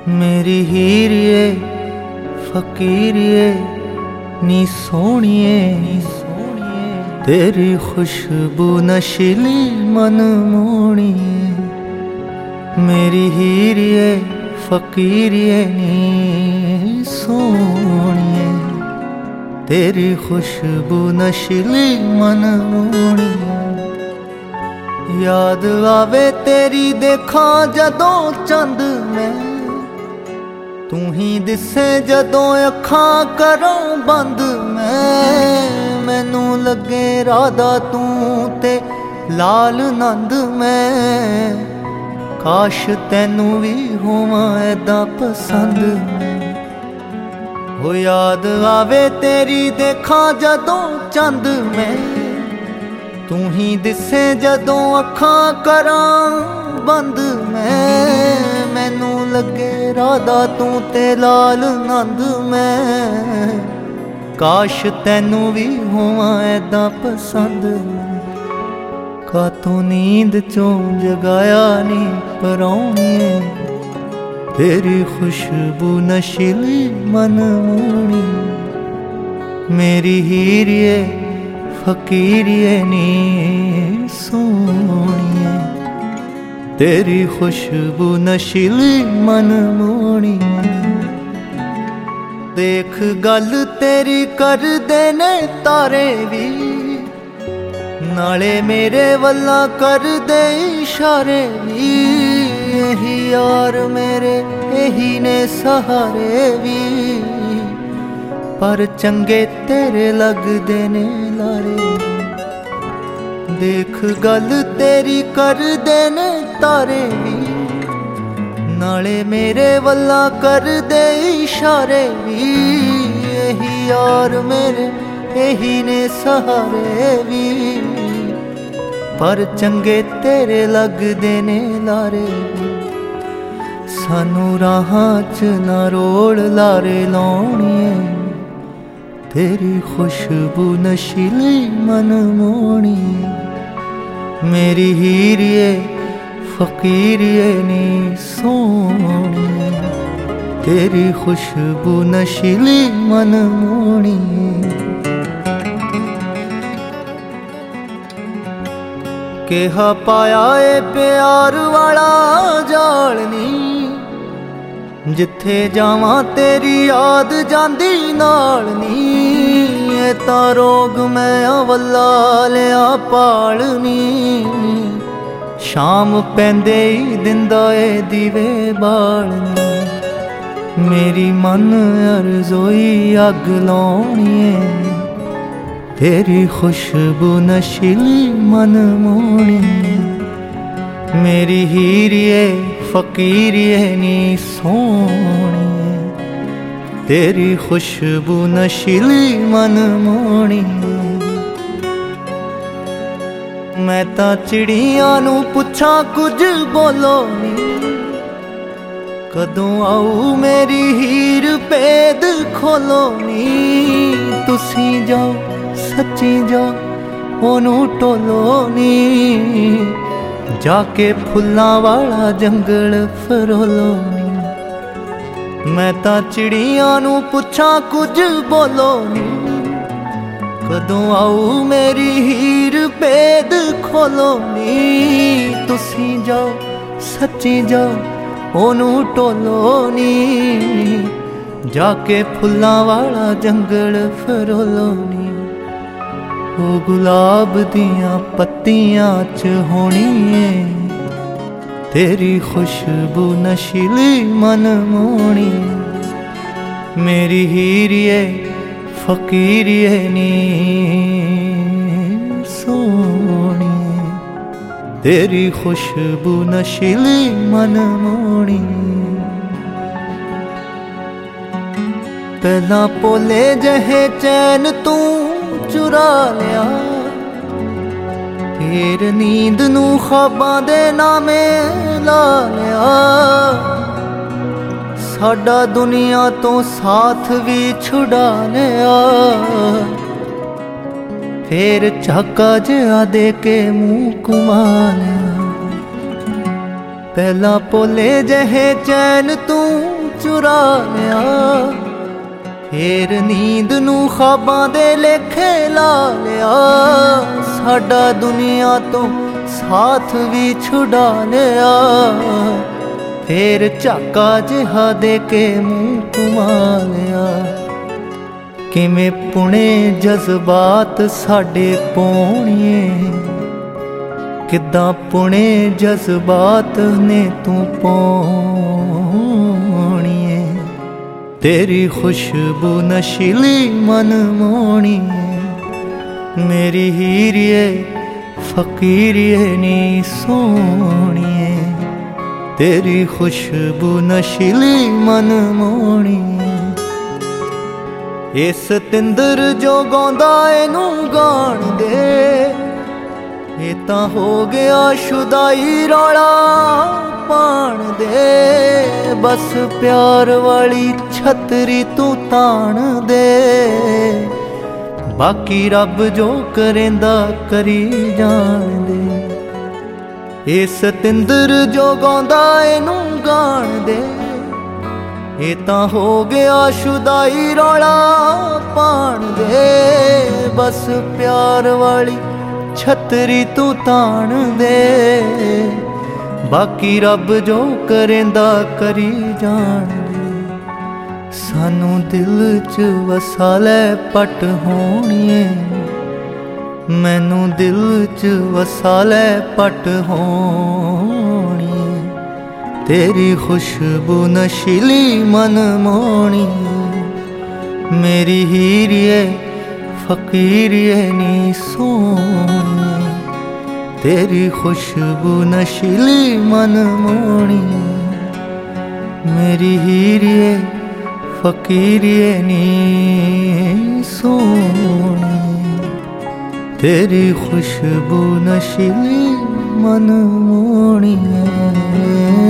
मेरी हीरिए फकीरिए नी सोनिए तेरी खुशबू नशीली मन मोनिए। मेरी हीरिए फकीरिए नी सोनिए तेरी खुशबू नशीली मन मोनिए। याद आवे तेरी देखा जदों चंद मैं तू ही दिसे जदों अखां करों बंद मैनू लगे राधा तू ते लाल नंद मैं काश तैनू भी होवां ऐदा पसंद। हो याद आवे तेरी देखा जदों चंद मैं तू ही दिसे जदों अखां करां बंद मैनू लगे राधा तू ते लाल नंद मैं काश तैनू भी होवां ऐदा पसंद। कातों नींद चों जगाया नी परौणिए तेरी खुशबू नशीली मन मोनी। मेरी हीरिए फकीरिए नी सोनिए तेरी खुशबू नशीली मन मोनी। देख गल तेरी कर देने तारे भी नाले मेरे वल्ला कर दे इशारे भी। यही यार मेरे यही ने सहारे भी पर चंगे तेरे लगदे ने लारे। देख गल तेरी कर देने तारे भी नाले मेरे वल्ला कर दे इशारे भी। यही यार मेरे यही ने सहारे भी पर चंगे तेरे लगदे ने लारे। सानू राहां च ना रोड़ लारे लाउणिए तेरी खुशबू नशीली मन मोनी। मेरी हीरिए फकीरिए नी सोनिए तेरी खुशबू नशीली मन मोनी। केहा पाया ए प्यार वाला जालनी जिथे जावां तेरी याद जांदी नाल नी। ए तां रोग मैं अवला लिया पालनी शाम पैंदे ही दिंदा ए दीवे बालनी। मेरी मन अरज़ोई अग लाउणिए तेरी खुशबू नशीली मन मोनी। मेरी हीरिए फकीरिए नी सोनिए तेरी खुशबू नशीली मन मोनी। मैं तां चिड़ियां नू पुछां कुछ बोलो नी कदों आऊ मेरी हीर भेद खोलो नी। तुसी जाओ सच्ची जाओ ओनू टोलो नी जाके फुल्लां वाला जंगल फरोलो नी। मैं तां चिड़ियां नू पुछां कुछ बोलो नी कदों आऊ मेरी हीर भेद खोलो नी। तुसी जाओ सच्ची जाओ ओनू टोलो नी जाके फुल्लां वाला जंगल फरोलो नी। ओ गुलाब दियां पत्तियां च होनी है तेरी खुशबू नशीली मन मोनी। मेरी हीरिए फकीरिए नी सोनी तेरी खुशबू नशीली मन मोनी। पहला पोले जहे चैन तू चुरा लिया फिर नींद नू ख्वाबां दे नामे ला लिया। साडा दुनिया तो साथ भी छुड़ा लिया फिर झाका जिहा दे के मुँह घुमा लिया। पहला पोले जहे चैन तू चुरा लिया। फेर नींद नू ख्वाबां दे लेखे ला लिया। साडा दुनिया तो साथ भी छुड़ा लिया। फेर झाका जिहा दे के मुंह घुमा लिया। किवें पुणे जज्बात साडे पौणिए, किद्दां पुणे जज्बात ने तू पौणिए। तेरी खुशबू नशीली मन मोहणिए। मेरी हीरिए फकीरिए नी सोहणिए। तेरी खुशबू नशीली मन मोहणिए। ए सतिंदर जो गाउंदा एनू गाण दे। ये तां हो गया शुदाई रौला पाण दे। बस प्यार वाली छतरी तू ताण दे। बाकी रब जो करेंदा करी जान दे। ये सतिंदर जो गाउंदा एनू गाण दे। ये तां हो गया शुदाई रौला पाण दे। बस प्यार वाली छतरी तू ताण दे। बाकी रब जो करेंदा करी जान दे। सानू दिल च वसा लै पट होणिए। मैनू दिल च वसा लै पट होणिए। तेरी खुशबू नशीली मन मोहणिए। मेरी हीरिए फकीरिए नी सोहणिए। तेरी खुशबू नशीली मन मोहणिए। मेरी हीरिए फकीरिए नी सोहणिए। तेरी खुशबू नशीली मन मोहणिए।